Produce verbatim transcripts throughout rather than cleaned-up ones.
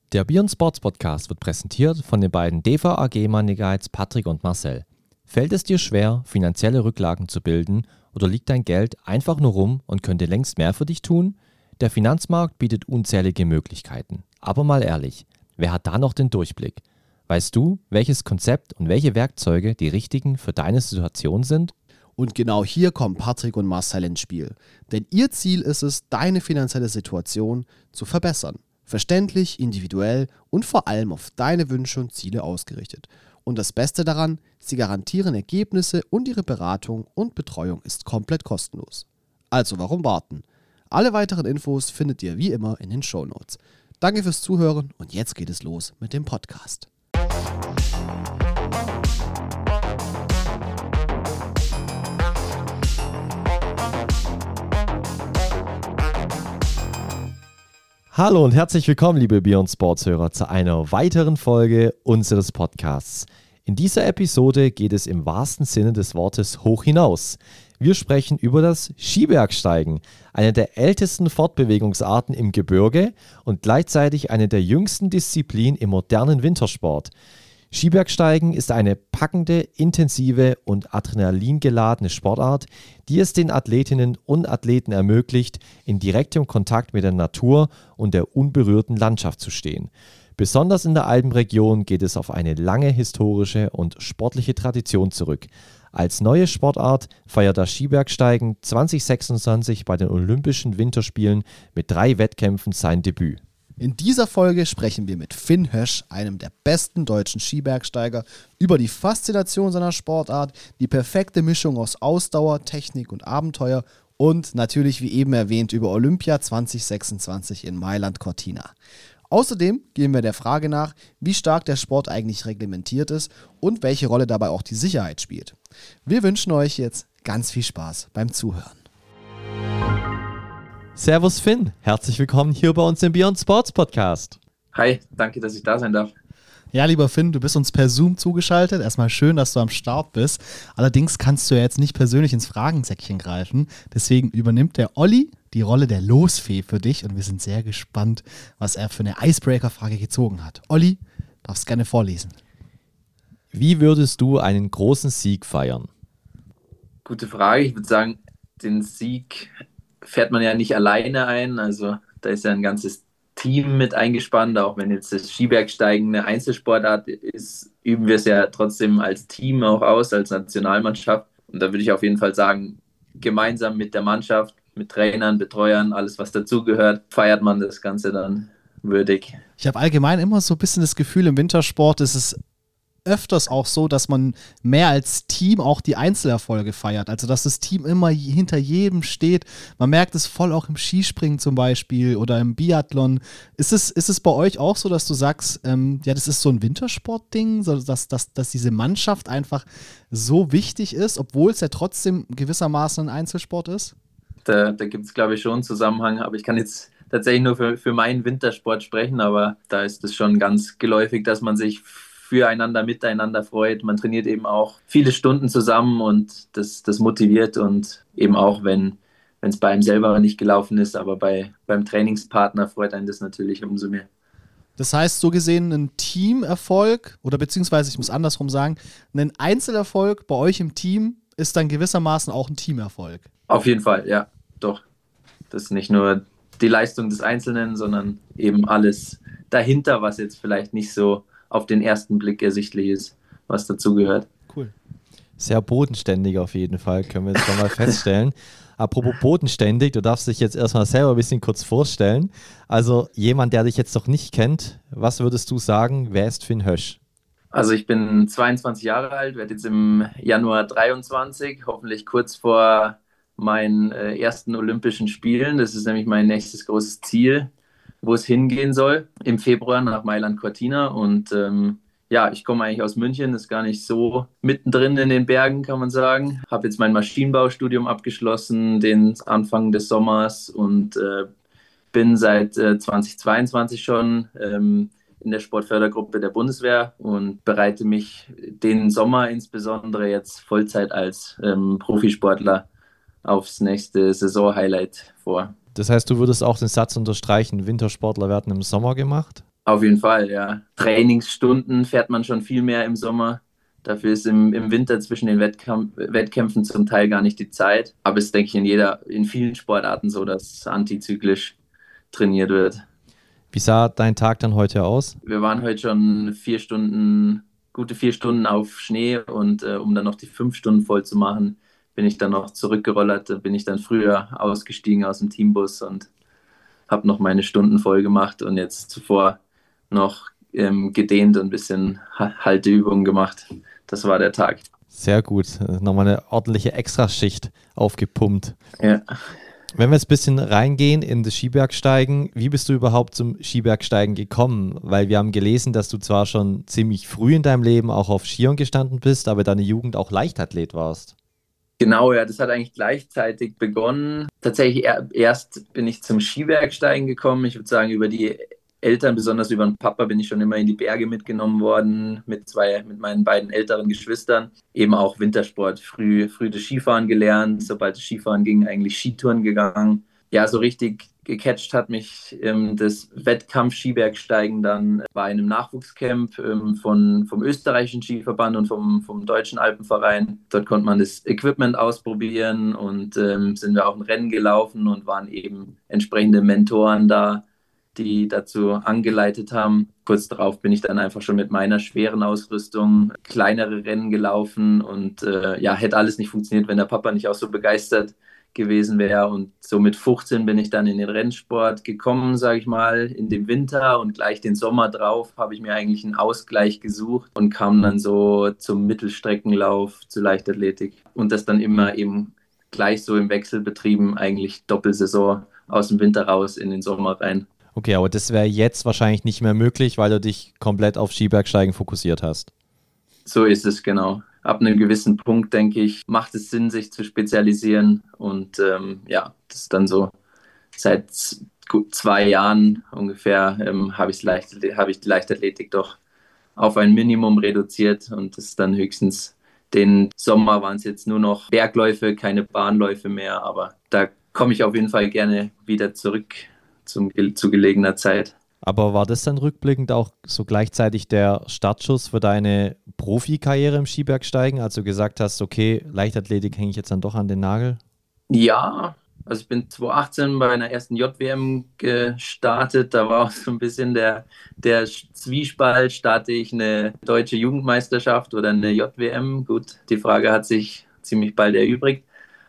Der Beyond Sports Podcast wird präsentiert von den beiden D V A G Money Guides Patrick und Marcel. Fällt es dir schwer, finanzielle Rücklagen zu bilden oder liegt dein Geld einfach nur rum und könnte längst mehr für dich tun? Der Finanzmarkt bietet unzählige Möglichkeiten. Aber mal ehrlich, wer hat da noch den Durchblick? Weißt du, welches Konzept und welche Werkzeuge die richtigen für deine Situation sind? Und genau hier kommen Patrick und Marcel ins Spiel. Denn ihr Ziel ist es, deine finanzielle Situation zu verbessern. Verständlich, individuell und vor allem auf deine Wünsche und Ziele ausgerichtet. Und das Beste daran, sie garantieren Ergebnisse und ihre Beratung und Betreuung ist komplett kostenlos. Also warum warten? Alle weiteren Infos findet ihr wie immer in den Shownotes. Danke fürs Zuhören und jetzt geht es los mit dem Podcast. Hallo und herzlich willkommen, liebe Beyond Sports Hörer, zu einer weiteren Folge unseres Podcasts. In dieser Episode geht es im wahrsten Sinne des Wortes hoch hinaus. Wir sprechen über das Skibergsteigen, eine der ältesten Fortbewegungsarten im Gebirge und gleichzeitig eine der jüngsten Disziplinen im modernen Wintersport. Skibergsteigen ist eine packende, intensive und adrenalingeladene Sportart, die es den Athletinnen und Athleten ermöglicht, in direktem Kontakt mit der Natur und der unberührten Landschaft zu stehen. Besonders in der Alpenregion geht es auf eine lange historische und sportliche Tradition zurück. Als neue Sportart feiert das Skibergsteigen zwanzig sechsundzwanzig bei den Olympischen Winterspielen mit drei Wettkämpfen sein Debüt. In dieser Folge sprechen wir mit Finn Hösch, einem der besten deutschen Skibergsteiger, über die Faszination seiner Sportart, die perfekte Mischung aus Ausdauer, Technik und Abenteuer und natürlich, wie eben erwähnt, über Olympia zwanzig sechsundzwanzig in Mailand Cortina. Außerdem gehen wir der Frage nach, wie stark der Sport eigentlich reglementiert ist und welche Rolle dabei auch die Sicherheit spielt. Wir wünschen euch jetzt ganz viel Spaß beim Zuhören. Servus Finn, herzlich willkommen hier bei uns im Beyond Sports Podcast. Hi, danke, dass ich da sein darf. Ja, lieber Finn, du bist uns per Zoom zugeschaltet. Erstmal schön, dass du am Start bist. Allerdings kannst du ja jetzt nicht persönlich ins Fragensäckchen greifen. Deswegen übernimmt der Olli die Rolle der Losfee für dich und wir sind sehr gespannt, was er für eine Icebreaker-Frage gezogen hat. Olli, darfst gerne vorlesen. Wie würdest du einen großen Sieg feiern? Gute Frage. Ich würde sagen, den Sieg fährt man ja nicht alleine ein. Also da ist ja ein ganzes Team mit eingespannt. Auch wenn jetzt das Skibergsteigen eine Einzelsportart ist, üben wir es ja trotzdem als Team auch aus, als Nationalmannschaft. Und da würde ich auf jeden Fall sagen, gemeinsam mit der Mannschaft, mit Trainern, Betreuern, alles was dazugehört, feiert man das Ganze dann würdig. Ich habe allgemein immer so ein bisschen das Gefühl, im Wintersport ist es öfters auch so, dass man mehr als Team auch die Einzelerfolge feiert. Also, dass das Team immer hinter jedem steht. Man merkt es voll auch im Skispringen zum Beispiel oder im Biathlon. Ist es, ist es bei euch auch so, dass du sagst, ähm, ja, das ist so ein Wintersportding, so dass, dass, dass diese Mannschaft einfach so wichtig ist, obwohl es ja trotzdem gewissermaßen ein Einzelsport ist? Da, da gibt es, glaube ich, schon einen Zusammenhang, aber ich kann jetzt tatsächlich nur für, für meinen Wintersport sprechen, aber da ist es schon ganz geläufig, dass man sich füreinander, miteinander freut. Man trainiert eben auch viele Stunden zusammen und das, das motiviert und eben auch, wenn es bei einem selber nicht gelaufen ist, aber bei, beim Trainingspartner freut einen das natürlich umso mehr. Das heißt, so gesehen ein Teamerfolg oder beziehungsweise, ich muss andersrum sagen, ein Einzelerfolg bei euch im Team ist dann gewissermaßen auch ein Teamerfolg. Auf jeden Fall, ja, doch. Das ist nicht nur die Leistung des Einzelnen, sondern eben alles dahinter, was jetzt vielleicht nicht so auf den ersten Blick ersichtlich ist, was dazugehört. Cool. Sehr bodenständig auf jeden Fall, können wir jetzt schon mal feststellen. Apropos bodenständig, du darfst dich jetzt erstmal selber ein bisschen kurz vorstellen. Also jemand, der dich jetzt noch nicht kennt, was würdest du sagen, wer ist Finn Hösch? Also ich bin zweiundzwanzig Jahre alt, werde jetzt im Januar dreiundzwanzig, hoffentlich kurz vor meinen äh, ersten Olympischen Spielen. Das ist nämlich mein nächstes großes Ziel, wo es hingehen soll, im Februar nach Mailand Cortina. Und ähm, ja, ich komme eigentlich aus München, ist gar nicht so mittendrin in den Bergen, kann man sagen. Habe jetzt mein Maschinenbaustudium abgeschlossen, den Anfang des Sommers und äh, bin seit äh, zweitausendzweiundzwanzig schon ähm, in der Sportfördergruppe der Bundeswehr und bereite mich den Sommer insbesondere jetzt Vollzeit als ähm, Profisportler aufs nächste Saison-Highlight vor. Das heißt, du würdest auch den Satz unterstreichen, Wintersportler werden im Sommer gemacht? Auf jeden Fall, ja. Trainingsstunden fährt man schon viel mehr im Sommer. Dafür ist im, im Winter zwischen den Wettkampf, Wettkämpfen zum Teil gar nicht die Zeit. Aber es ist, denke ich, in jeder, in vielen Sportarten so, dass antizyklisch trainiert wird. Wie sah dein Tag dann heute aus? Wir waren heute schon vier Stunden, gute vier Stunden auf Schnee und äh, um dann noch die fünf Stunden voll zu machen, bin ich dann noch zurückgerollert. Da bin ich dann früher ausgestiegen aus dem Teambus und habe noch meine Stunden voll gemacht und jetzt zuvor noch ähm, gedehnt und ein bisschen Halteübungen gemacht. Das war der Tag. Sehr gut. Nochmal eine ordentliche Extraschicht aufgepumpt. Ja. Wenn wir jetzt ein bisschen reingehen in das Skibergsteigen, wie bist du überhaupt zum Skibergsteigen gekommen? Weil wir haben gelesen, dass du zwar schon ziemlich früh in deinem Leben auch auf Skiern gestanden bist, aber deine Jugend auch Leichtathlet warst. Genau, ja, das hat eigentlich gleichzeitig begonnen. Tatsächlich erst bin ich zum Skibergsteigen gekommen. Ich würde sagen, über die Eltern, besonders über den Papa, bin ich schon immer in die Berge mitgenommen worden, mit zwei, mit meinen beiden älteren Geschwistern. Eben auch Wintersport, früh, früh das Skifahren gelernt, sobald das Skifahren ging, eigentlich Skitouren gegangen. Ja, so richtig gecatcht hat mich ähm, das Wettkampf-Skibergsteigen dann bei einem Nachwuchscamp ähm, von, vom österreichischen Skiverband und vom, vom deutschen Alpenverein. Dort konnte man das Equipment ausprobieren und ähm, sind wir auch ein Rennen gelaufen und waren eben entsprechende Mentoren da, die dazu angeleitet haben. Kurz darauf bin ich dann einfach schon mit meiner schweren Ausrüstung kleinere Rennen gelaufen und äh, ja, hätte alles nicht funktioniert, wenn der Papa nicht auch so begeistert gewesen wäre. Und so mit fünfzehn bin ich dann in den Rennsport gekommen, sage ich mal, in dem Winter und gleich den Sommer drauf habe ich mir eigentlich einen Ausgleich gesucht und kam dann so zum Mittelstreckenlauf, zur Leichtathletik und das dann immer eben gleich so im Wechsel betrieben, eigentlich Doppelsaison aus dem Winter raus in den Sommer rein. Okay, aber das wäre jetzt wahrscheinlich nicht mehr möglich, weil du dich komplett auf Skibergsteigen fokussiert hast. So ist es, genau. Ab einem gewissen Punkt, denke ich, macht es Sinn, sich zu spezialisieren. Und ähm, ja, das ist dann so, seit gut zwei Jahren ungefähr ähm, habe ich, hab ich die Leichtathletik doch auf ein Minimum reduziert. Und das ist dann höchstens, den Sommer waren es jetzt nur noch Bergläufe, keine Bahnläufe mehr. Aber da komme ich auf jeden Fall gerne wieder zurück Zum, zu gelegener Zeit. Aber war das dann rückblickend auch so gleichzeitig der Startschuss für deine Profikarriere im Skibergsteigen, als du gesagt hast, okay, Leichtathletik hänge ich jetzt dann doch an den Nagel? Ja, also ich bin zwanzig achtzehn bei einer ersten J W M gestartet. Da war auch so ein bisschen der, der Zwiespalt, starte ich eine deutsche Jugendmeisterschaft oder eine J W M? Gut, die Frage hat sich ziemlich bald erübrigt.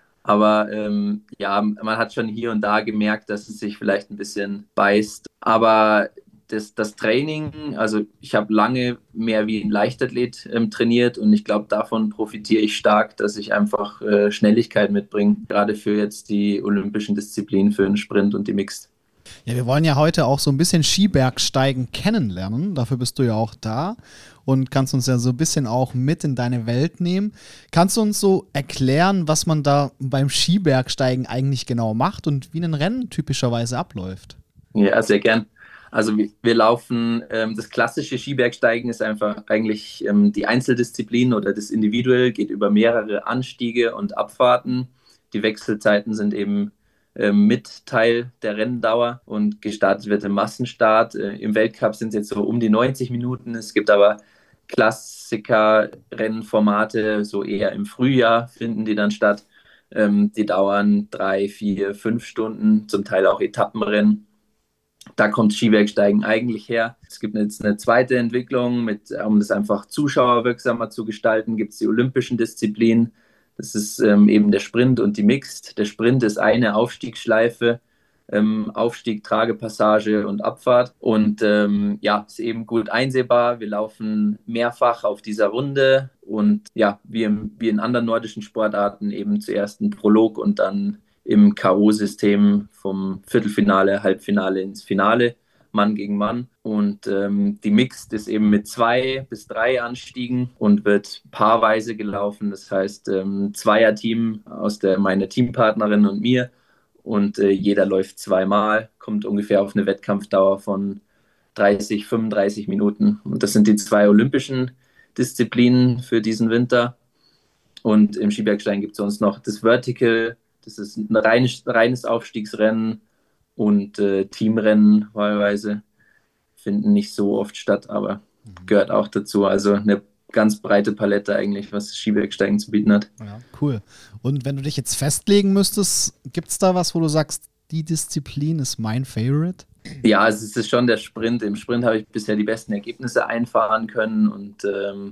Aber ähm, ja, man hat schon hier und da gemerkt, dass es sich vielleicht ein bisschen beißt. Aber das, das Training, also ich habe lange mehr wie ein Leichtathlet ähm, trainiert und ich glaube, davon profitiere ich stark, dass ich einfach äh, Schnelligkeit mitbringe, gerade für jetzt die olympischen Disziplinen, für den Sprint und die Mixed. Ja, wir wollen ja heute auch so ein bisschen Skibergsteigen kennenlernen. Dafür bist du ja auch da und kannst uns ja so ein bisschen auch mit in deine Welt nehmen. Kannst du uns so erklären, was man da beim Skibergsteigen eigentlich genau macht und wie ein Rennen typischerweise abläuft? Ja, sehr gern. Also wir, wir laufen, ähm, das klassische Skibergsteigen ist einfach eigentlich ähm, die Einzeldisziplin oder das Individuell, geht über mehrere Anstiege und Abfahrten. Die Wechselzeiten sind eben mit Teil der Renndauer und gestartet wird im Massenstart. Im Weltcup sind es jetzt so um die neunzig Minuten. Es gibt aber Klassiker-Rennformate, so eher im Frühjahr finden die dann statt. Die dauern drei, vier, fünf Stunden, zum Teil auch Etappenrennen. Da kommt Skibergsteigen eigentlich her. Es gibt jetzt eine zweite Entwicklung, mit, um das einfach zuschauerwirksamer zu gestalten, gibt es die olympischen Disziplinen. Das ist ähm, eben der Sprint und die Mixed. Der Sprint ist eine Aufstiegsschleife, ähm, Aufstieg, Tragepassage und Abfahrt. Und ähm, ja, ist eben gut einsehbar. Wir laufen mehrfach auf dieser Runde und ja, wie, im, wie in anderen nordischen Sportarten eben zuerst ein Prolog und dann im K O-System vom Viertelfinale, Halbfinale ins Finale, Mann gegen Mann. Und ähm, die Mixed ist eben mit zwei bis drei Anstiegen und wird paarweise gelaufen. Das heißt, ähm, Zweierteam aus der, meiner Teampartnerin und mir. Und äh, jeder läuft zweimal, kommt ungefähr auf eine Wettkampfdauer von dreißig, fünfunddreißig Minuten. Und das sind die zwei olympischen Disziplinen für diesen Winter. Und im Skibergsteigen gibt es sonst noch das Vertical. Das ist ein reines, reines Aufstiegsrennen und äh, Teamrennen wahlweise. finden nicht so oft statt, aber gehört auch dazu. Also eine ganz breite Palette eigentlich, was Skibergsteigen zu bieten hat. Ja, cool. Und wenn du dich jetzt festlegen müsstest, gibt es da was, wo du sagst, die Disziplin ist mein Favorite? Ja, also es ist schon der Sprint. Im Sprint habe ich bisher die besten Ergebnisse einfahren können und ähm,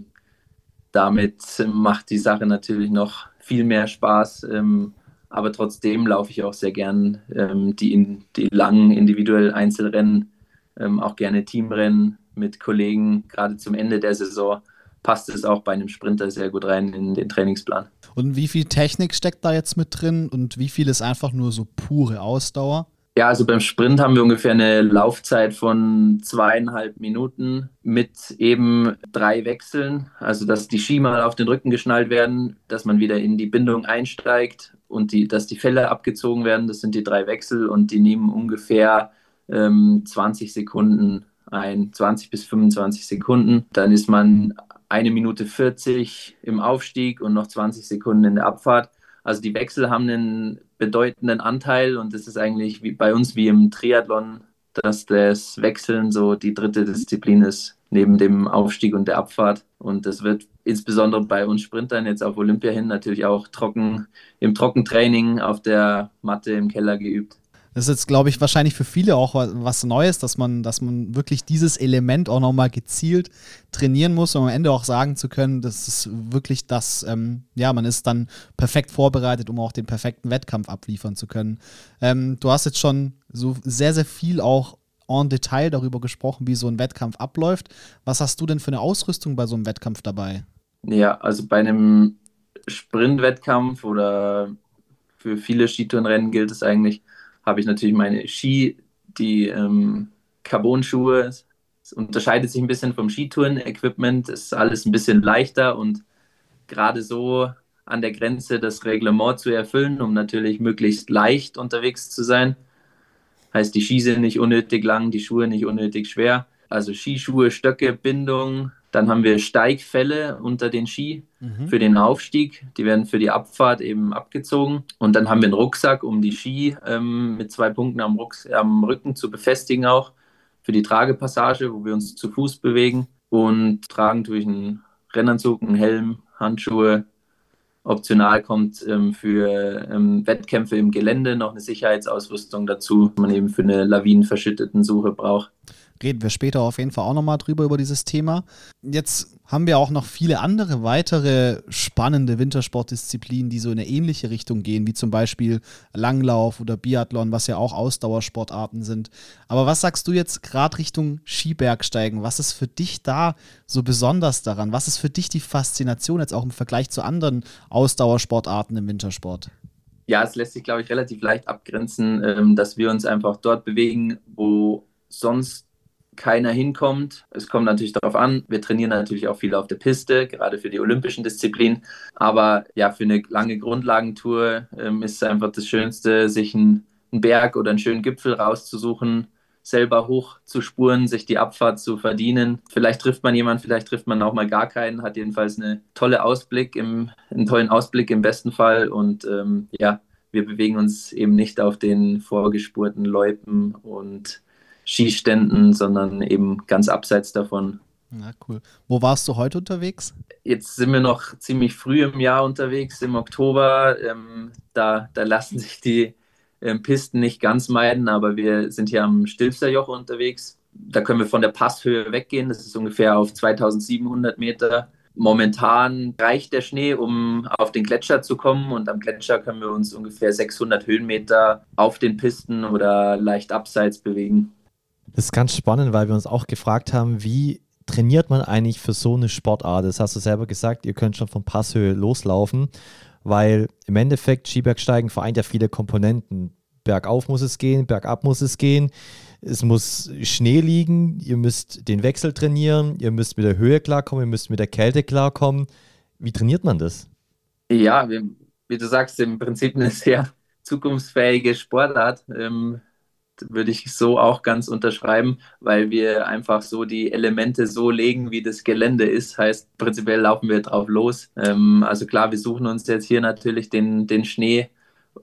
damit macht die Sache natürlich noch viel mehr Spaß. Ähm, aber trotzdem laufe ich auch sehr gern ähm, die, in, die langen individuellen Einzelrennen, ähm, auch gerne Teamrennen mit Kollegen. Gerade zum Ende der Saison passt es auch bei einem Sprinter sehr gut rein in den Trainingsplan. Und wie viel Technik steckt da jetzt mit drin und wie viel ist einfach nur so pure Ausdauer? Ja, also beim Sprint haben wir ungefähr eine Laufzeit von zweieinhalb Minuten mit eben drei Wechseln. Also dass die Ski mal auf den Rücken geschnallt werden, dass man wieder in die Bindung einsteigt und die, dass die Felle abgezogen werden. Das sind die drei Wechsel und die nehmen ungefähr ähm, zwanzig Sekunden ein, zwanzig bis fünfundzwanzig Sekunden. Dann ist man eine Minute vierzig im Aufstieg und noch zwanzig Sekunden in der Abfahrt. Also die Wechsel haben einen bedeutenden Anteil und es ist eigentlich wie bei uns wie im Triathlon, dass das Wechseln so die dritte Disziplin ist, neben dem Aufstieg und der Abfahrt. Und das wird insbesondere bei uns Sprintern jetzt auf Olympia hin natürlich auch trocken im Trockentraining auf der Matte im Keller geübt. Das ist jetzt, glaube ich, wahrscheinlich für viele auch was Neues, dass man, dass man wirklich dieses Element auch nochmal gezielt trainieren muss, um am Ende auch sagen zu können, das ist wirklich das, ähm, ja, man ist dann perfekt vorbereitet, um auch den perfekten Wettkampf abliefern zu können. Ähm, du hast jetzt schon so sehr, sehr viel auch en Detail darüber gesprochen, wie so ein Wettkampf abläuft. Was hast du denn für eine Ausrüstung bei so einem Wettkampf dabei? Ja, also bei einem Sprintwettkampf oder für viele Skitourenrennen gilt es eigentlich, habe ich natürlich meine Ski, die ähm, Carbon-Schuhe. Es unterscheidet sich ein bisschen vom Skitouren-Equipment, ist alles ein bisschen leichter und gerade so an der Grenze, das Reglement zu erfüllen, um natürlich möglichst leicht unterwegs zu sein. Heißt, die Ski sind nicht unnötig lang, die Schuhe nicht unnötig schwer. Also Skischuhe, Stöcke, Bindung. Dann haben wir Steigfälle unter den Ski mhm. für den Aufstieg. Die werden für die Abfahrt eben abgezogen. Und dann haben wir einen Rucksack, um die Ski ähm, mit zwei Punkten am, Rucks- am Rücken zu befestigen auch. Für die Tragepassage, wo wir uns zu Fuß bewegen. Und tragen durch einen Rennanzug, einen Helm, Handschuhe. Optional kommt ähm, für ähm, Wettkämpfe im Gelände noch eine Sicherheitsausrüstung dazu, die man eben für eine lawinenverschitteten Suche braucht. Reden wir später auf jeden Fall auch nochmal drüber, über dieses Thema. Jetzt haben wir auch noch viele andere weitere spannende Wintersportdisziplinen, die so in eine ähnliche Richtung gehen, wie zum Beispiel Langlauf oder Biathlon, was ja auch Ausdauersportarten sind. Aber was sagst du jetzt gerade Richtung Skibergsteigen? Was ist für dich da so besonders daran? Was ist für dich die Faszination jetzt auch im Vergleich zu anderen Ausdauersportarten im Wintersport? Ja, es lässt sich, glaube ich, relativ leicht abgrenzen, dass wir uns einfach dort bewegen, wo sonst keiner hinkommt. Es kommt natürlich darauf an, wir trainieren natürlich auch viel auf der Piste, gerade für die olympischen Disziplinen, aber ja, für eine lange Grundlagentour ähm, ist es einfach das Schönste, sich einen, einen Berg oder einen schönen Gipfel rauszusuchen, selber hoch zu spuren, sich die Abfahrt zu verdienen. Vielleicht trifft man jemanden, vielleicht trifft man auch mal gar keinen, hat jedenfalls eine tolle Ausblick im, einen tollen Ausblick im besten Fall und ähm, ja, wir bewegen uns eben nicht auf den vorgespurten Loipen und Skiständen, sondern eben ganz abseits davon. Na cool. Wo warst du heute unterwegs? Jetzt sind wir noch ziemlich früh im Jahr unterwegs, im Oktober. Ähm, da, da lassen sich die ähm, Pisten nicht ganz meiden, aber wir sind hier am Stilfserjoch unterwegs. Da können wir von der Passhöhe weggehen. Das ist ungefähr auf zweitausendsiebenhundert Meter. Momentan reicht der Schnee, um auf den Gletscher zu kommen und am Gletscher können wir uns ungefähr sechshundert Höhenmeter auf den Pisten oder leicht abseits bewegen. Das ist ganz spannend, weil wir uns auch gefragt haben, wie trainiert man eigentlich für so eine Sportart? Das hast du selber gesagt, ihr könnt schon von Passhöhe loslaufen, weil im Endeffekt Skibergsteigen vereint ja viele Komponenten. Bergauf muss es gehen, bergab muss es gehen, es muss Schnee liegen, ihr müsst den Wechsel trainieren, ihr müsst mit der Höhe klarkommen, ihr müsst mit der Kälte klarkommen. Wie trainiert man das? Ja, wie, wie du sagst, im Prinzip eine sehr zukunftsfähige Sportart. Ähm, würde ich so auch ganz unterschreiben, weil wir einfach so die Elemente so legen, wie das Gelände ist. Heißt, prinzipiell laufen wir drauf los. Ähm, also klar, wir suchen uns jetzt hier natürlich den, den Schnee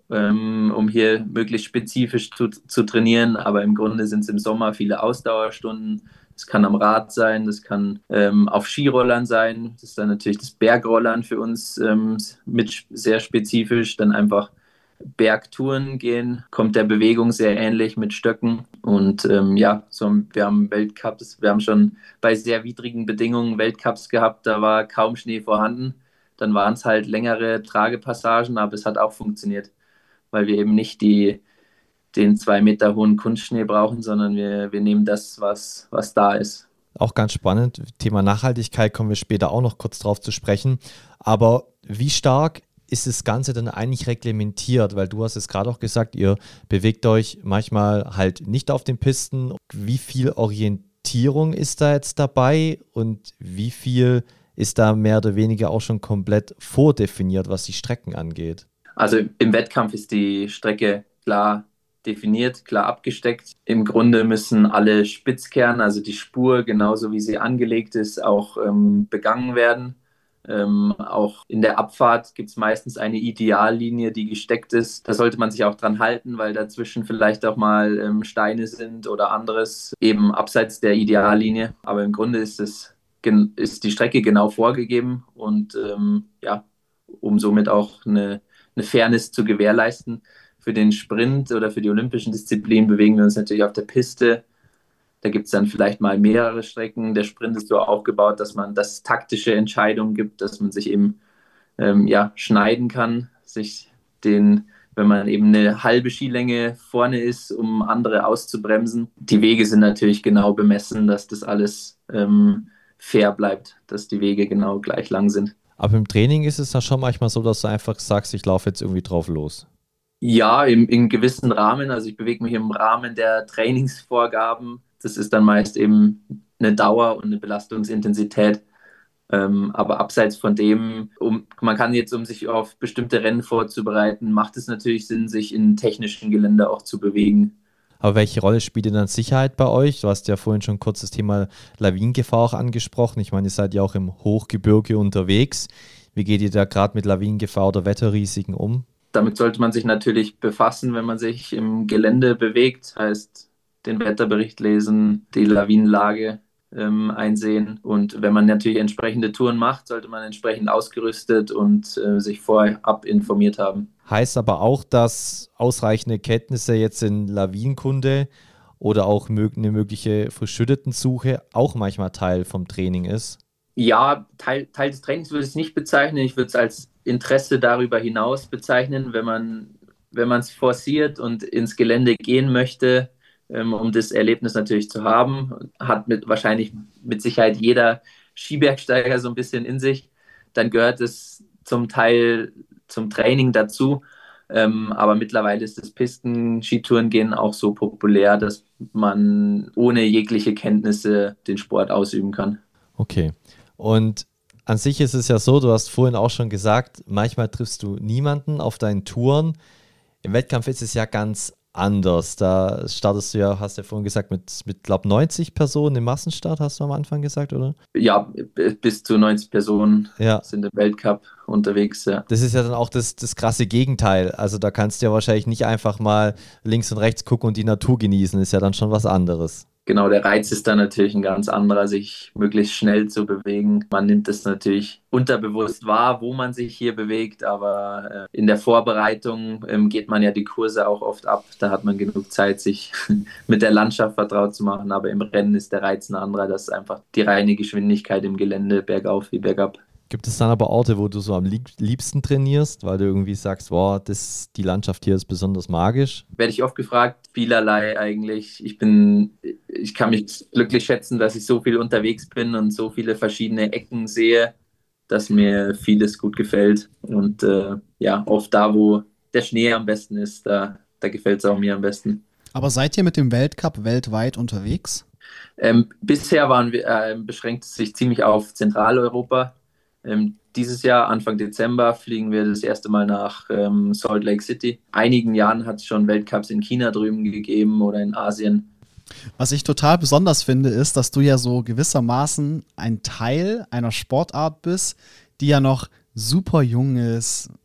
ähm, um hier möglichst spezifisch zu, zu trainieren. Aber im Grunde sind es im Sommer viele Ausdauerstunden. Das kann am Rad sein, das kann ähm, auf Skirollern sein. Das ist dann natürlich das Bergrollern für uns ähm, mit sehr spezifisch. Dann einfach Bergtouren gehen, kommt der Bewegung sehr ähnlich mit Stöcken. Und ähm, ja, so, wir haben Weltcups, wir haben schon bei sehr widrigen Bedingungen Weltcups gehabt, da war kaum Schnee vorhanden. Dann waren es halt längere Tragepassagen, aber es hat auch funktioniert, weil wir eben nicht die, den zwei Meter hohen Kunstschnee brauchen, sondern wir, wir nehmen das, was, was da ist. Auch ganz spannend. Thema Nachhaltigkeit kommen wir später auch noch kurz drauf zu sprechen. Aber wie stark ist das Ganze dann eigentlich reglementiert? Weil du hast es gerade auch gesagt, ihr bewegt euch manchmal halt nicht auf den Pisten. Wie viel Orientierung ist da jetzt dabei und wie viel ist da mehr oder weniger auch schon komplett vordefiniert, was die Strecken angeht? Also im Wettkampf ist die Strecke klar definiert, klar abgesteckt. Im Grunde müssen alle Spitzkehren, also die Spur, genauso wie sie angelegt ist, auch ähm, begangen werden. Ähm, auch in der Abfahrt gibt es meistens eine Ideallinie, die gesteckt ist. Da sollte man sich auch dran halten, weil dazwischen vielleicht auch mal ähm, Steine sind oder anderes, eben abseits der Ideallinie. Aber im Grunde ist, es, ist die Strecke genau vorgegeben und ähm, ja, um somit auch eine, eine Fairness zu gewährleisten. Für den Sprint oder für die olympischen Disziplinen bewegen wir uns natürlich auf der Piste. Da gibt es dann vielleicht mal mehrere Strecken. Der Sprint ist so aufgebaut, dass man das taktische Entscheidungen gibt, dass man sich eben ähm, ja, schneiden kann, sich den, wenn man eben eine halbe Skilänge vorne ist, um andere auszubremsen. Die Wege sind natürlich genau bemessen, dass das alles ähm, fair bleibt, dass die Wege genau gleich lang sind. Aber im Training ist es dann schon manchmal so, dass du einfach sagst, ich laufe jetzt irgendwie drauf los. Ja, im, in gewissen Rahmen. Also ich bewege mich im Rahmen der Trainingsvorgaben. Das ist dann meist eben eine Dauer und eine Belastungsintensität. Ähm, aber abseits von dem, um, man kann jetzt, um sich auf bestimmte Rennen vorzubereiten, macht es natürlich Sinn, sich in technischen Gelände auch zu bewegen. Aber welche Rolle spielt denn dann Sicherheit bei euch? Du hast ja vorhin schon kurz das Thema Lawinengefahr auch angesprochen. Ich meine, ihr seid ja auch im Hochgebirge unterwegs. Wie geht ihr da gerade mit Lawinengefahr oder Wetterrisiken um? Damit sollte man sich natürlich befassen, wenn man sich im Gelände bewegt. Heißt, den Wetterbericht lesen, die Lawinenlage ähm, einsehen. Und wenn man natürlich entsprechende Touren macht, sollte man entsprechend ausgerüstet und äh, sich vorab informiert haben. Heißt aber auch, dass ausreichende Kenntnisse jetzt in Lawinenkunde oder auch eine mögliche Verschüttetensuche auch manchmal Teil vom Training ist? Ja, Teil, Teil des Trainings würde ich es nicht bezeichnen. Ich würde es als Interesse darüber hinaus bezeichnen, wenn man wenn man es forciert und ins Gelände gehen möchte, ähm, um das Erlebnis natürlich zu haben, hat mit, wahrscheinlich mit Sicherheit jeder Skibergsteiger so ein bisschen in sich, dann gehört es zum Teil zum Training dazu. Ähm, aber mittlerweile ist das Pisten-Skitourengehen auch so populär, dass man ohne jegliche Kenntnisse den Sport ausüben kann. Okay. Und an sich ist es ja so, du hast vorhin auch schon gesagt, manchmal triffst du niemanden auf deinen Touren. Im Wettkampf ist es ja ganz anders. Da startest du ja, hast du ja vorhin gesagt, mit, mit glaube neunzig Personen im Massenstart, hast du am Anfang gesagt, oder? Ja, bis zu neunzig Personen ja. sind im Weltcup unterwegs, ja. Das ist ja dann auch das, das krasse Gegenteil. Also da kannst du ja wahrscheinlich nicht einfach mal links und rechts gucken und die Natur genießen. Das ist ja dann schon was anderes. Genau, der Reiz ist dann natürlich ein ganz anderer, sich möglichst schnell zu bewegen. Man nimmt es natürlich unterbewusst wahr, wo man sich hier bewegt, aber äh, in der Vorbereitung ähm, geht man ja die Kurse auch oft ab. Da hat man genug Zeit, sich mit der Landschaft vertraut zu machen, aber im Rennen ist der Reiz ein anderer. Das ist einfach die reine Geschwindigkeit im Gelände, bergauf wie bergab. Gibt es dann aber Orte, wo du so am liebsten trainierst, weil du irgendwie sagst, wow, das, die Landschaft hier ist besonders magisch? Werde ich oft gefragt, vielerlei eigentlich. Ich bin, ich kann mich glücklich schätzen, dass ich so viel unterwegs bin und so viele verschiedene Ecken sehe, dass mir vieles gut gefällt. Und äh, ja, oft da, wo der Schnee am besten ist, da, da gefällt es auch mir am besten. Aber seid ihr mit dem Weltcup weltweit unterwegs? Ähm, bisher waren wir, äh, beschränkt es sich ziemlich auf Zentraleuropa. Ähm, dieses Jahr, Anfang Dezember, fliegen wir das erste Mal nach ähm, Salt Lake City. Einigen Jahren hat es schon Weltcups in China drüben gegeben oder in Asien. Was ich total besonders finde, ist, dass du ja so gewissermaßen ein Teil einer Sportart bist, die ja noch super jung ist,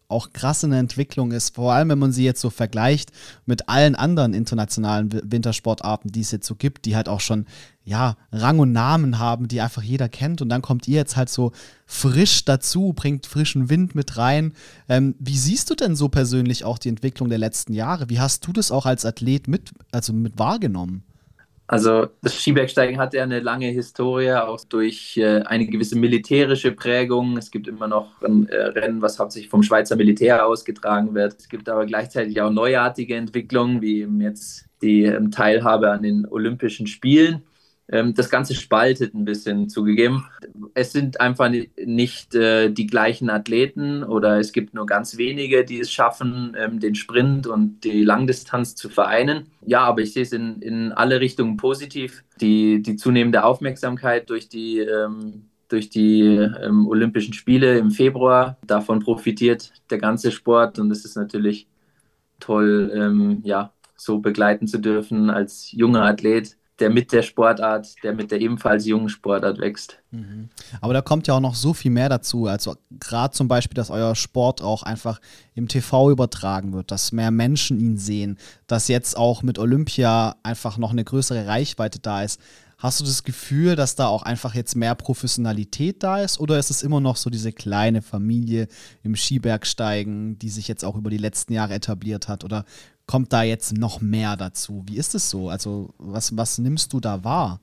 auch krass in der Entwicklung ist, vor allem wenn man sie jetzt so vergleicht mit allen anderen internationalen Wintersportarten, die es jetzt so gibt, die halt auch schon, ja, Rang und Namen haben, die einfach jeder kennt, und dann kommt ihr jetzt halt so frisch dazu, bringt frischen Wind mit rein. Ähm, wie siehst du denn so persönlich auch die Entwicklung der letzten Jahre? Wie hast du das auch als Athlet mit, also mit wahrgenommen? Also das Skibergsteigen hat ja eine lange Historie, auch durch äh, eine gewisse militärische Prägung. Es gibt immer noch ein äh, Rennen, was hauptsächlich vom Schweizer Militär ausgetragen wird. Es gibt aber gleichzeitig auch neuartige Entwicklungen, wie eben jetzt die ähm, Teilhabe an den Olympischen Spielen. Ähm, das Ganze spaltet ein bisschen, zugegeben. Es sind einfach nicht äh, die gleichen Athleten, oder es gibt nur ganz wenige, die es schaffen, ähm, den Sprint und die Langdistanz zu vereinen. Ja, aber ich sehe es in, in alle Richtungen positiv. Die, die zunehmende Aufmerksamkeit durch die, ähm, durch die ähm, Olympischen Spiele im Februar, davon profitiert der ganze Sport, und es ist natürlich toll, ähm, ja, so begleiten zu dürfen als junger Athlet, der mit der Sportart, der mit der ebenfalls jungen Sportart wächst. Mhm. Aber da kommt ja auch noch so viel mehr dazu. Also gerade zum Beispiel, dass euer Sport auch einfach im T V übertragen wird, dass mehr Menschen ihn sehen, dass jetzt auch mit Olympia einfach noch eine größere Reichweite da ist. Hast du das Gefühl, dass da auch einfach jetzt mehr Professionalität da ist, oder ist es immer noch so diese kleine Familie im Skibergsteigen, die sich jetzt auch über die letzten Jahre etabliert hat, oder kommt da jetzt noch mehr dazu? Wie ist es so? Also was, was nimmst du da wahr?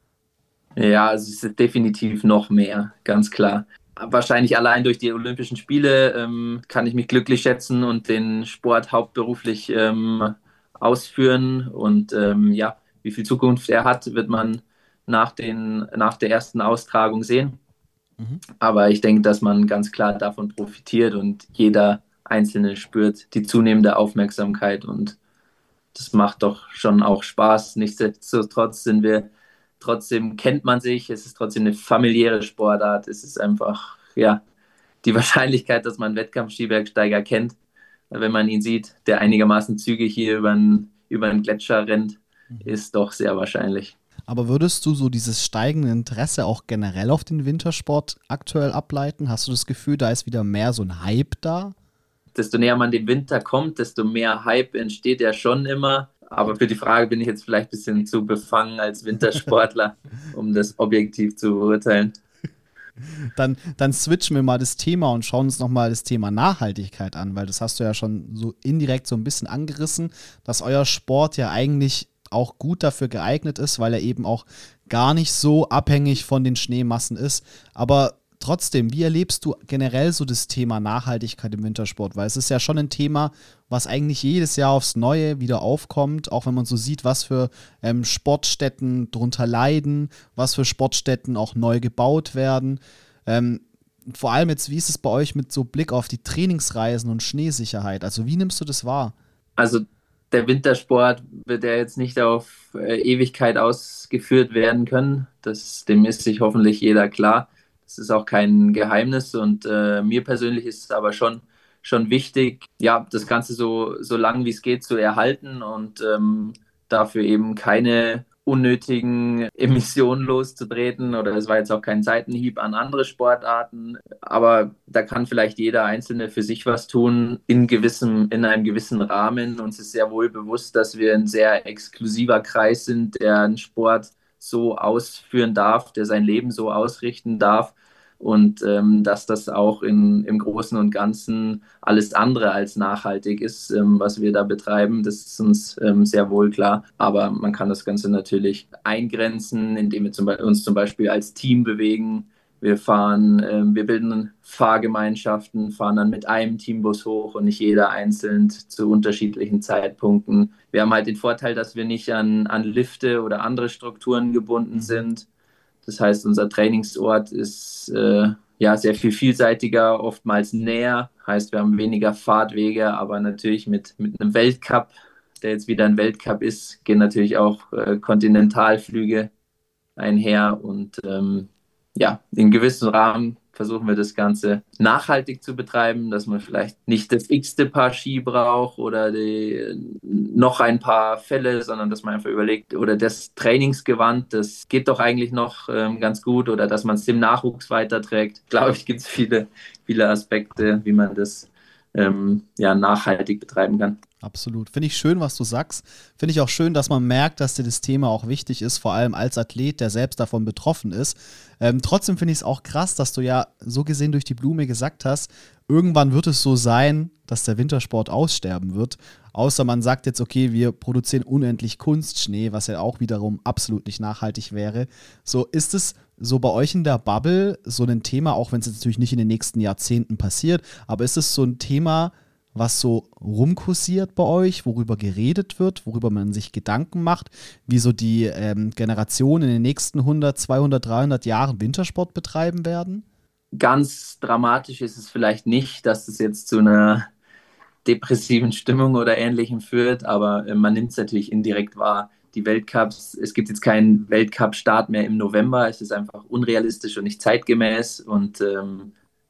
Ja, also es ist definitiv noch mehr, ganz klar. Wahrscheinlich allein durch die Olympischen Spiele ähm, kann ich mich glücklich schätzen und den Sport hauptberuflich ähm, ausführen. Und ähm, ja, wie viel Zukunft er hat, wird man nach, den, nach der ersten Austragung sehen. Mhm. Aber ich denke, dass man ganz klar davon profitiert, und jeder Einzelne spürt die zunehmende Aufmerksamkeit, und das macht doch schon auch Spaß. Nichtsdestotrotz sind wir, trotzdem kennt man sich, es ist trotzdem eine familiäre Sportart, es ist einfach, ja, die Wahrscheinlichkeit, dass man einen Wettkampf-Skibergsteiger kennt, wenn man ihn sieht, der einigermaßen zügig hier über einen, über einen Gletscher rennt, ist doch sehr wahrscheinlich. Aber würdest du so dieses steigende Interesse auch generell auf den Wintersport aktuell ableiten? Hast du das Gefühl, da ist wieder mehr so ein Hype da? Desto näher man dem Winter kommt, desto mehr Hype entsteht ja schon immer. Aber für die Frage bin ich jetzt vielleicht ein bisschen zu befangen als Wintersportler, um das objektiv zu beurteilen. Dann, dann switchen wir mal das Thema und schauen uns nochmal das Thema Nachhaltigkeit an, weil das hast du ja schon so indirekt so ein bisschen angerissen, dass euer Sport ja eigentlich auch gut dafür geeignet ist, weil er eben auch gar nicht so abhängig von den Schneemassen ist. Aber trotzdem, wie erlebst du generell so das Thema Nachhaltigkeit im Wintersport? Weil es ist ja schon ein Thema, was eigentlich jedes Jahr aufs Neue wieder aufkommt, auch wenn man so sieht, was für ähm, Sportstätten drunter leiden, was für Sportstätten auch neu gebaut werden. Ähm, vor allem jetzt, wie ist es bei euch mit so Blick auf die Trainingsreisen und Schneesicherheit? Also wie nimmst du das wahr? Also der Wintersport wird ja jetzt nicht auf äh, Ewigkeit ausgeführt werden können. Das, dem ist sich hoffentlich jeder klar. Das ist auch kein Geheimnis, und äh, mir persönlich ist es aber schon, schon wichtig, ja, das Ganze so, so lang wie es geht zu erhalten, und ähm, dafür eben keine unnötigen Emissionen loszutreten, oder es war jetzt auch kein Seitenhieb an andere Sportarten, aber da kann vielleicht jeder Einzelne für sich was tun in, gewissem, in einem gewissen Rahmen. Uns ist sehr wohl bewusst, dass wir ein sehr exklusiver Kreis sind, der einen Sport so ausführen darf, der sein Leben so ausrichten darf, und ähm, dass das auch in, im Großen und Ganzen alles andere als nachhaltig ist, ähm, was wir da betreiben. Das ist uns ähm, sehr wohl klar, aber man kann das Ganze natürlich eingrenzen, indem wir zum Be- uns zum Beispiel als Team bewegen. Wir fahren, ähm, wir bilden Fahrgemeinschaften, fahren dann mit einem Teambus hoch und nicht jeder einzeln zu unterschiedlichen Zeitpunkten. Wir haben halt den Vorteil, dass wir nicht an, an Lifte oder andere Strukturen gebunden sind. Das heißt, unser Trainingsort ist äh, ja sehr viel vielseitiger, oftmals näher. Heißt, wir haben weniger Fahrtwege, aber natürlich mit, mit einem Weltcup, der jetzt wieder ein Weltcup ist, gehen natürlich auch äh, Kontinentalflüge einher, und ähm, ja, in gewissem Rahmen versuchen wir das Ganze nachhaltig zu betreiben, dass man vielleicht nicht das x-te Paar Ski braucht oder die, noch ein paar Fälle, sondern dass man einfach überlegt, oder das Trainingsgewand, das geht doch eigentlich noch ähm, ganz gut, oder dass man es dem Nachwuchs weiterträgt. Glaube ich, gibt es viele, viele Aspekte, wie man das ähm, ja, nachhaltig betreiben kann. Absolut. Finde ich schön, was du sagst. Finde ich auch schön, dass man merkt, dass dir das Thema auch wichtig ist, vor allem als Athlet, der selbst davon betroffen ist. Ähm, trotzdem finde ich es auch krass, dass du ja so gesehen durch die Blume gesagt hast, irgendwann wird es so sein, dass der Wintersport aussterben wird. Außer man sagt jetzt, okay, wir produzieren unendlich Kunstschnee, was ja auch wiederum absolut nicht nachhaltig wäre. So, ist es so bei euch in der Bubble so ein Thema, auch wenn es jetzt natürlich nicht in den nächsten Jahrzehnten passiert, aber ist es so ein Thema, was so rumkursiert bei euch, worüber geredet wird, worüber man sich Gedanken macht, wie so die ähm, Generationen in den nächsten hundert, zweihundert, dreihundert Jahren Wintersport betreiben werden? Ganz dramatisch ist es vielleicht nicht, dass es jetzt zu einer depressiven Stimmung oder Ähnlichem führt, aber äh, man nimmt es natürlich indirekt wahr. Die Weltcups, es gibt jetzt keinen Weltcup-Start mehr im November, es ist einfach unrealistisch und nicht zeitgemäß und ähm,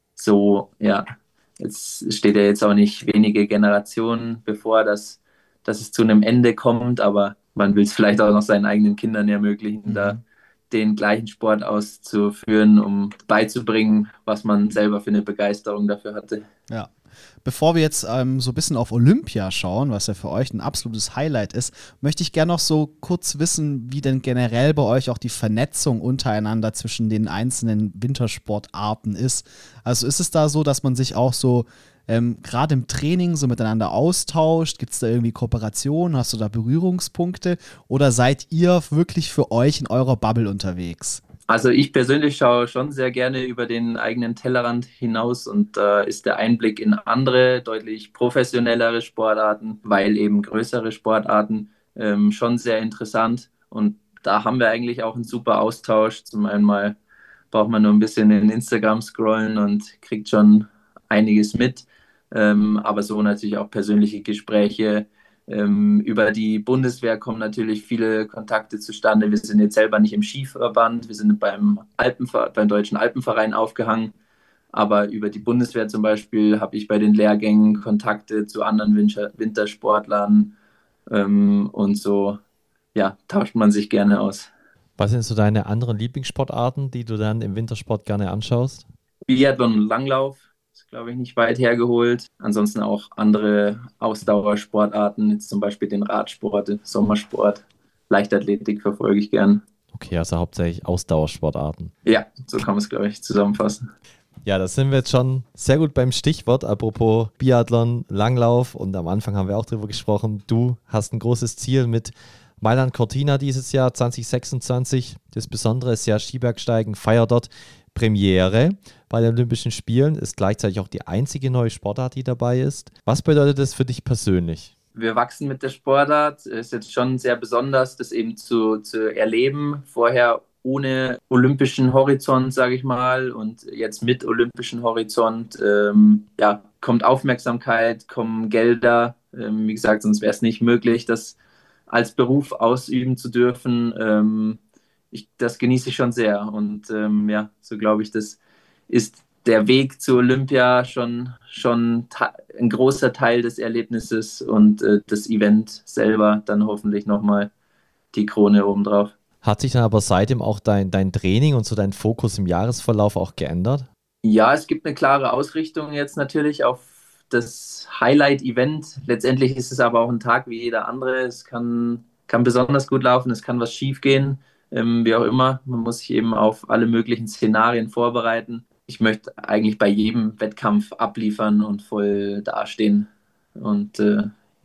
so, ja, jetzt steht ja jetzt auch nicht wenige Generationen bevor, dass, dass es zu einem Ende kommt, aber man will es vielleicht auch noch seinen eigenen Kindern ermöglichen, Mhm. da den gleichen Sport auszuführen, um beizubringen, was man selber für eine Begeisterung dafür hatte. Ja. Bevor wir jetzt ähm, so ein bisschen auf Olympia schauen, was ja für euch ein absolutes Highlight ist, möchte ich gerne noch so kurz wissen, wie denn generell bei euch auch die Vernetzung untereinander zwischen den einzelnen Wintersportarten ist. Also ist es da so, dass man sich auch so ähm, gerade im Training so miteinander austauscht? Gibt es da irgendwie Kooperationen? Hast du da Berührungspunkte? Oder seid ihr wirklich für euch in eurer Bubble unterwegs? Also ich persönlich schaue schon sehr gerne über den eigenen Tellerrand hinaus und äh, ist der Einblick in andere, deutlich professionellere Sportarten, weil eben größere Sportarten ähm, schon sehr interessant. Und da haben wir eigentlich auch einen super Austausch. Zum einen mal braucht man nur ein bisschen in Instagram scrollen und kriegt schon einiges mit. Ähm, aber so natürlich auch persönliche Gespräche. Ähm, über die Bundeswehr kommen natürlich viele Kontakte zustande. Wir sind jetzt selber nicht im Skiverband, wir sind beim, Alpenver beim Deutschen Alpenverein aufgehangen. Aber über die Bundeswehr zum Beispiel habe ich bei den Lehrgängen Kontakte zu anderen Winter Wintersportlern ähm, und so ja, tauscht man sich gerne aus. Was sind so deine anderen Lieblingssportarten, die du dann im Wintersport gerne anschaust? Biathlon und Langlauf ist, glaube ich, nicht weit hergeholt. Ansonsten auch andere Ausdauersportarten, jetzt zum Beispiel den Radsport, den Sommersport, Leichtathletik verfolge ich gern. Okay, also hauptsächlich Ausdauersportarten. Ja, so kann man es, glaube ich, zusammenfassen. Ja, da sind wir jetzt schon sehr gut beim Stichwort, apropos Biathlon, Langlauf, und am Anfang haben wir auch drüber gesprochen, du hast ein großes Ziel mit Mailand Cortina dieses Jahr zwanzig sechsundzwanzig. Das Besondere ist ja, Skibergsteigen feiert dort Premiere bei den Olympischen Spielen, ist gleichzeitig auch die einzige neue Sportart, die dabei ist. Was bedeutet das für dich persönlich? Wir wachsen mit der Sportart. Es ist jetzt schon sehr besonders, das eben zu, zu erleben. Vorher ohne olympischen Horizont, sage ich mal, und jetzt mit olympischen Horizont. Ähm, ja, kommt Aufmerksamkeit, kommen Gelder. Ähm, wie gesagt, sonst wäre es nicht möglich, das als Beruf ausüben zu dürfen. Ähm, ich, das genieße ich schon sehr. Und ähm, ja, so glaube ich, das ist der Weg zu Olympia schon, schon ein großer Teil des Erlebnisses und äh, das Event selber dann hoffentlich nochmal die Krone obendrauf. Hat sich dann aber seitdem auch dein, dein Training und so dein Fokus im Jahresverlauf auch geändert? Ja, es gibt eine klare Ausrichtung jetzt natürlich auf das Highlight-Event. Letztendlich ist es aber auch ein Tag wie jeder andere. Es kann, kann besonders gut laufen, es kann was schief gehen, ähm, wie auch immer. Man muss sich eben auf alle möglichen Szenarien vorbereiten. Ich möchte eigentlich bei jedem Wettkampf abliefern und voll dastehen und äh,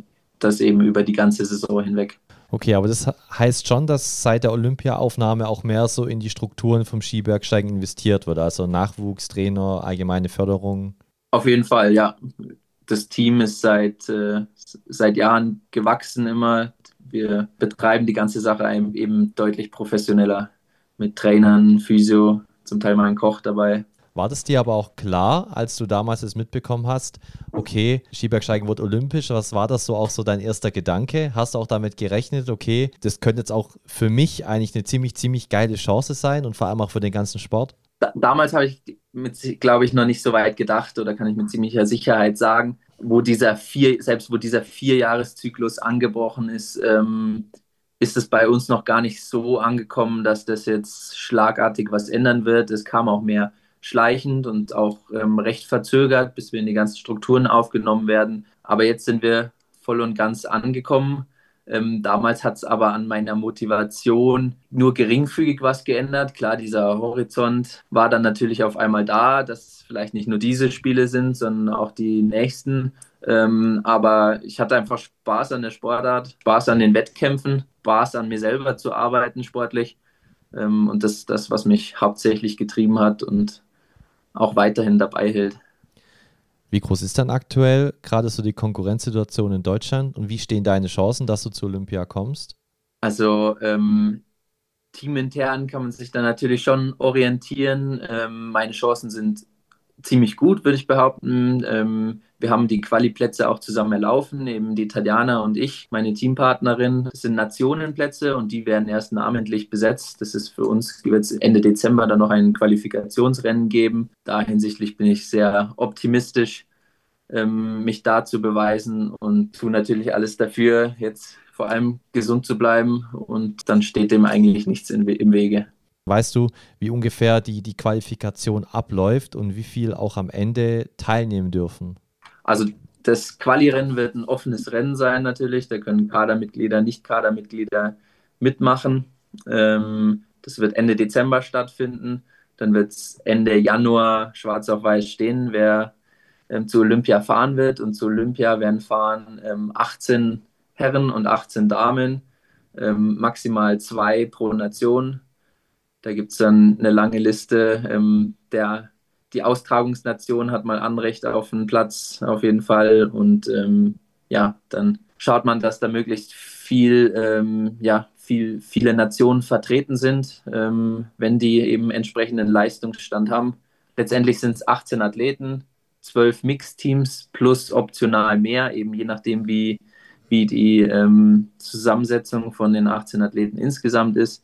das eben über die ganze Saison hinweg. Okay, aber das heißt schon, dass seit der Olympia-Aufnahme auch mehr so in die Strukturen vom Skibergsteigen investiert wird, also Nachwuchs, Trainer, allgemeine Förderung. Auf jeden Fall, ja. Das Team ist seit, äh, seit Jahren gewachsen immer. Wir betreiben die ganze Sache eben deutlich professioneller mit Trainern, Physio, zum Teil mal ein Koch dabei. War das dir aber auch klar, als du damals es mitbekommen hast, okay, Skibergsteigen wird olympisch, was war das so auch so dein erster Gedanke? Hast du auch damit gerechnet, okay, das könnte jetzt auch für mich eigentlich eine ziemlich, ziemlich geile Chance sein und vor allem auch für den ganzen Sport? Da, damals habe ich, glaube ich, noch nicht so weit gedacht oder kann ich mit ziemlicher Sicherheit sagen, wo dieser vier, selbst wo dieser Vierjahreszyklus angebrochen ist, ähm, ist es bei uns noch gar nicht so angekommen, dass das jetzt schlagartig was ändern wird. Es kam auch mehr schleichend und auch ähm, recht verzögert, bis wir in die ganzen Strukturen aufgenommen werden. Aber jetzt sind wir voll und ganz angekommen. Ähm, damals hat es aber an meiner Motivation nur geringfügig was geändert. Klar, dieser Horizont war dann natürlich auf einmal da, dass vielleicht nicht nur diese Spiele sind, sondern auch die nächsten. Ähm, aber ich hatte einfach Spaß an der Sportart, Spaß an den Wettkämpfen, Spaß an mir selber zu arbeiten sportlich. Ähm, und das ist das, was mich hauptsächlich getrieben hat und auch weiterhin dabei hält. Wie groß ist dann aktuell gerade so die Konkurrenzsituation in Deutschland und wie stehen deine Chancen, dass du zu Olympia kommst? Also ähm, teamintern kann man sich da natürlich schon orientieren. Ähm, meine Chancen sind ziemlich gut, würde ich behaupten. Ähm, wir haben die Quali-Plätze auch zusammen erlaufen, eben die Tatjana und ich, meine Teampartnerin. Das sind Nationenplätze und die werden erst namentlich besetzt. Das ist für uns, wird es Ende Dezember dann noch ein Qualifikationsrennen geben. Da hinsichtlich bin ich sehr optimistisch, ähm, mich da zu beweisen und tue natürlich alles dafür, jetzt vor allem gesund zu bleiben und dann steht dem eigentlich nichts in, im Wege. Weißt du, wie ungefähr die, die Qualifikation abläuft und wie viel auch am Ende teilnehmen dürfen? Also das Quali-Rennen wird ein offenes Rennen sein natürlich. Da können Kadermitglieder, Nicht-Kadermitglieder mitmachen. Ähm, das wird Ende Dezember stattfinden. Dann wird es Ende Januar schwarz auf weiß stehen, wer ähm, zu Olympia fahren wird. Und zu Olympia werden fahren ähm, achtzehn Herren und achtzehn Damen, ähm, maximal zwei pro Nation. Da gibt es dann eine lange Liste. Ähm, der, die Austragungsnation hat mal Anrecht auf einen Platz, auf jeden Fall. Und ähm, ja, dann schaut man, dass da möglichst viel, ähm, ja, viel, viele Nationen vertreten sind, ähm, wenn die eben entsprechenden Leistungsstand haben. Letztendlich sind es achtzehn Athleten, zwölf Mixteams plus optional mehr, eben je nachdem, wie, wie die ähm, Zusammensetzung von den achtzehn Athleten insgesamt ist.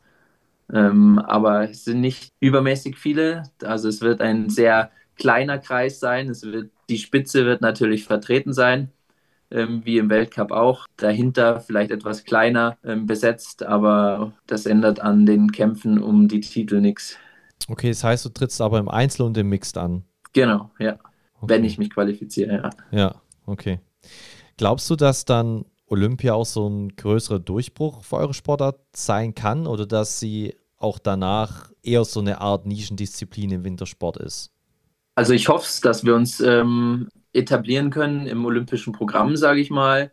Ähm, aber es sind nicht übermäßig viele. Also es wird ein sehr kleiner Kreis sein. Es wird, die Spitze wird natürlich vertreten sein, ähm, wie im Weltcup auch. Dahinter vielleicht etwas kleiner ähm, besetzt, aber das ändert an den Kämpfen um die Titel nichts. Okay, das heißt, du trittst aber im Einzel und im Mixed an. Genau, ja. Okay. Wenn ich mich qualifiziere, ja. Ja, okay. Glaubst du, dass dann Olympia auch so ein größerer Durchbruch für eure Sportart sein kann oder dass sie auch danach eher so eine Art Nischendisziplin im Wintersport ist? Also ich hoffe es, dass wir uns ähm, etablieren können im olympischen Programm, sage ich mal.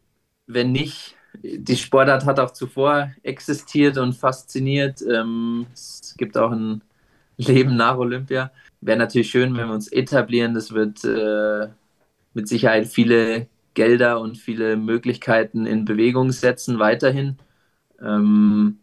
Wenn nicht, die Sportart hat auch zuvor existiert und fasziniert. Ähm, es gibt auch ein Leben nach Olympia. Wäre natürlich schön, wenn wir uns etablieren. Das wird äh, mit Sicherheit viele Gelder und viele Möglichkeiten in Bewegung setzen weiterhin. Ähm,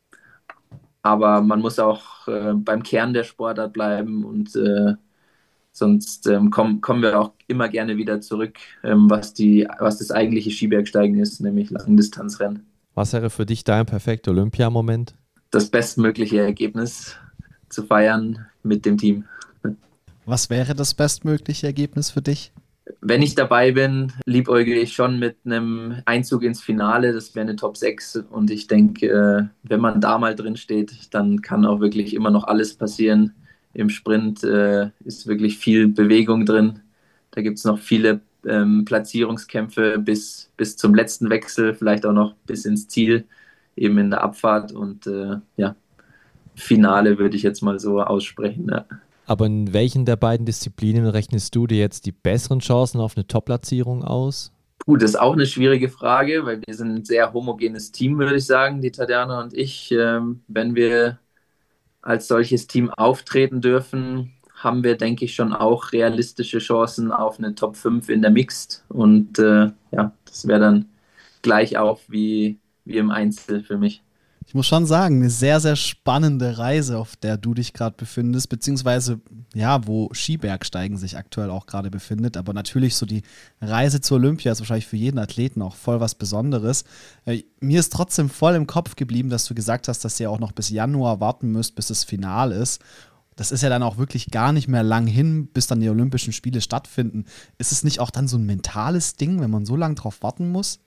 aber man muss auch äh, beim Kern der Sportart bleiben und äh, sonst ähm, komm, kommen wir auch immer gerne wieder zurück, ähm, was, die, was das eigentliche Skibergsteigen ist, nämlich Langdistanzrennen. Was wäre für dich dein perfekter Olympia-Moment? Das bestmögliche Ergebnis zu feiern mit dem Team. Was wäre das bestmögliche Ergebnis für dich? Wenn ich dabei bin, liebäugle ich schon mit einem Einzug ins Finale. Das wäre eine Top sechs. Und ich denke, äh, wenn man da mal drin steht, dann kann auch wirklich immer noch alles passieren. Im Sprint äh, ist wirklich viel Bewegung drin. Da gibt es noch viele ähm, Platzierungskämpfe bis, bis zum letzten Wechsel, vielleicht auch noch bis ins Ziel, eben in der Abfahrt. Und äh, ja, Finale würde ich jetzt mal so aussprechen. Ja. Aber in welchen der beiden Disziplinen rechnest du dir jetzt die besseren Chancen auf eine Top-Platzierung aus? Gut, das ist auch eine schwierige Frage, weil wir sind ein sehr homogenes Team, würde ich sagen, die Tatjana und ich. Ähm, wenn wir als solches Team auftreten dürfen, haben wir, denke ich, schon auch realistische Chancen auf eine Top fünf in der Mixed. Und äh, ja, das wäre dann gleich auf wie, wie im Einzel für mich. Ich muss schon sagen, eine sehr, sehr spannende Reise, auf der du dich gerade befindest, beziehungsweise, ja, wo Skibergsteigen sich aktuell auch gerade befindet. Aber natürlich so die Reise zur Olympia ist wahrscheinlich für jeden Athleten auch voll was Besonderes. Äh, mir ist trotzdem voll im Kopf geblieben, dass du gesagt hast, dass ihr auch noch bis Januar warten müsst, bis das Finale ist. Das ist ja dann auch wirklich gar nicht mehr lang hin, bis dann die Olympischen Spiele stattfinden. Ist es nicht auch dann so ein mentales Ding, wenn man so lange drauf warten muss?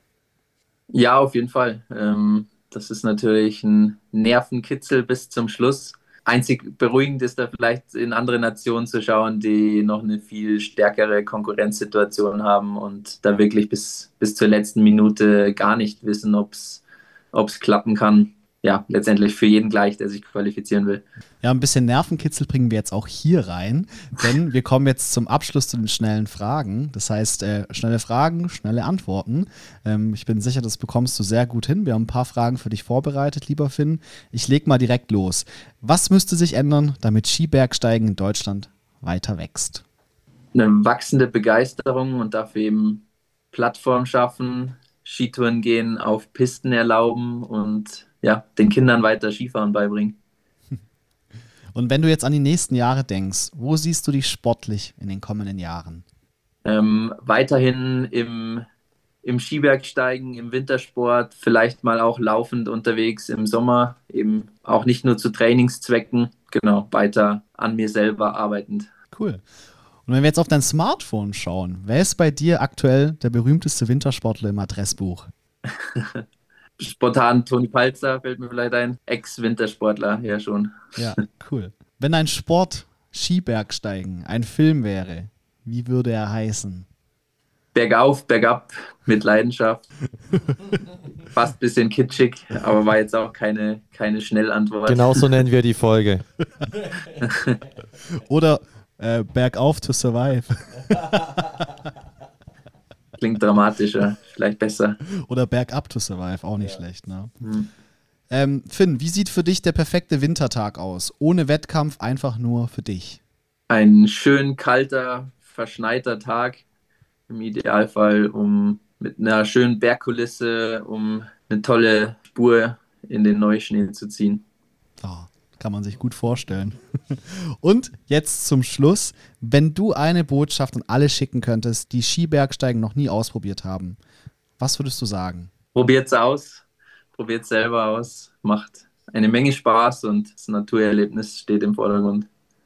Ja, auf jeden Fall. Ähm Das ist natürlich ein Nervenkitzel bis zum Schluss. einzig beruhigend ist da vielleicht in andere Nationen zu schauen, die noch eine viel stärkere Konkurrenzsituation haben und da wirklich bis, bis zur letzten Minute gar nicht wissen, ob es klappen kann. Ja, letztendlich für jeden gleich, der sich qualifizieren will. Ja, ein bisschen Nervenkitzel bringen wir jetzt auch hier rein, denn wir kommen jetzt zum Abschluss zu den schnellen Fragen. Das heißt, äh, schnelle Fragen, schnelle Antworten. Ähm, ich bin sicher, das bekommst du sehr gut hin. Wir haben ein paar Fragen für dich vorbereitet, lieber Finn. Ich leg mal direkt los. Was müsste sich ändern, damit Skibergsteigen in Deutschland weiter wächst? Eine wachsende Begeisterung und dafür eben Plattform schaffen, Skitouren gehen, auf Pisten erlauben und ja, den Kindern weiter Skifahren beibringen. Und wenn du jetzt an die nächsten Jahre denkst, wo siehst du dich sportlich in den kommenden Jahren? Ähm, weiterhin im, im Skibergsteigen, im Wintersport, vielleicht mal auch laufend unterwegs im Sommer, eben auch nicht nur zu Trainingszwecken, genau, weiter an mir selber arbeitend. Cool. Und wenn wir jetzt auf dein Smartphone schauen, wer ist bei dir aktuell der berühmteste Wintersportler im Adressbuch? Spontan Toni Palzer fällt mir vielleicht ein. Ex-Wintersportler, ja schon. Ja, cool. Wenn ein Sport Skibergsteigen ein Film wäre, wie würde er heißen? Bergauf, bergab, mit Leidenschaft. Fast ein bisschen kitschig, aber war jetzt auch keine, keine Schnellantwort. Genau so nennen wir die Folge. Oder äh, Bergauf to survive. Klingt dramatischer, vielleicht besser. Oder Bergab to survive, auch nicht ja. schlecht. Ne? Hm. Ähm, Finn, wie sieht für dich der perfekte Wintertag aus? Ohne Wettkampf, einfach nur für dich. Ein schön kalter, verschneiter Tag. Im Idealfall um mit einer schönen Bergkulisse, um eine tolle Spur in den Neuschnee zu ziehen. Oh, kann man sich gut vorstellen. Und jetzt zum Schluss, wenn du eine Botschaft an alle schicken könntest, die Skibergsteigen noch nie ausprobiert haben, was würdest du sagen? Probiert's aus, probiert's selber aus, macht eine Menge Spaß und das Naturerlebnis steht im Vordergrund.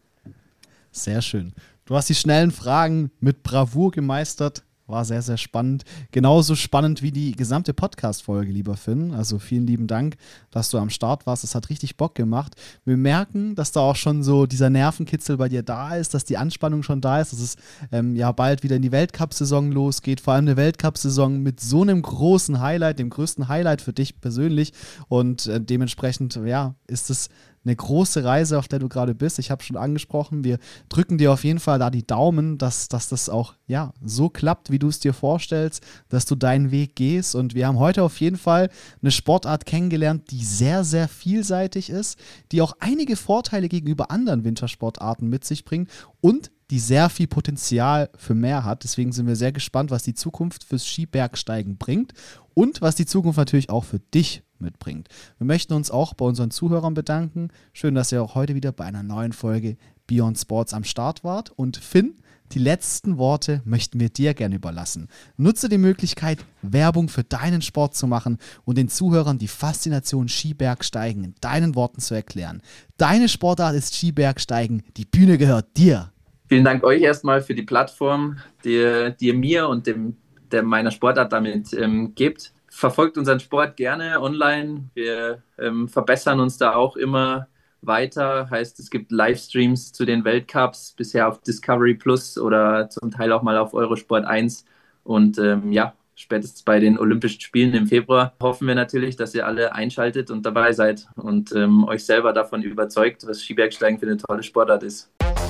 Sehr schön. Du hast die schnellen Fragen mit Bravour gemeistert. War sehr, sehr spannend. Genauso spannend wie die gesamte Podcast-Folge, lieber Finn. Also vielen lieben Dank, dass du am Start warst. Das hat richtig Bock gemacht. Wir merken, dass da auch schon so dieser Nervenkitzel bei dir da ist, dass die Anspannung schon da ist, dass es ähm, ja bald wieder in die Weltcup-Saison losgeht. Vor allem eine Weltcup-Saison mit so einem großen Highlight, dem größten Highlight für dich persönlich. Und äh, dementsprechend, ja, ist es eine große Reise, auf der du gerade bist. Ich habe schon angesprochen, wir drücken dir auf jeden Fall da die Daumen, dass, dass das auch ja, so klappt, wie du es dir vorstellst, dass du deinen Weg gehst. Und wir haben heute auf jeden Fall eine Sportart kennengelernt, die sehr, sehr vielseitig ist, die auch einige Vorteile gegenüber anderen Wintersportarten mit sich bringt und die sehr viel Potenzial für mehr hat. Deswegen sind wir sehr gespannt, was die Zukunft fürs Skibergsteigen bringt und was die Zukunft natürlich auch für dich mitbringt. Wir möchten uns auch bei unseren Zuhörern bedanken. Schön, dass ihr auch heute wieder bei einer neuen Folge Beyond Sports am Start wart. Und Finn, die letzten Worte möchten wir dir gerne überlassen. Nutze die Möglichkeit, Werbung für deinen Sport zu machen und den Zuhörern die Faszination Skibergsteigen in deinen Worten zu erklären. Deine Sportart ist Skibergsteigen. Die Bühne gehört dir. Vielen Dank euch erstmal für die Plattform, die, die ihr mir und dem, der meiner Sportart damit ähm, gebt. Verfolgt unseren Sport gerne online. Wir ähm, verbessern uns da auch immer weiter. Heißt, es gibt Livestreams zu den Weltcups, bisher auf Discovery Plus oder zum Teil auch mal auf Eurosport eins. Und ähm, ja, spätestens bei den Olympischen Spielen im Februar hoffen wir natürlich, dass ihr alle einschaltet und dabei seid und ähm, euch selber davon überzeugt, was Skibergsteigen für eine tolle Sportart ist.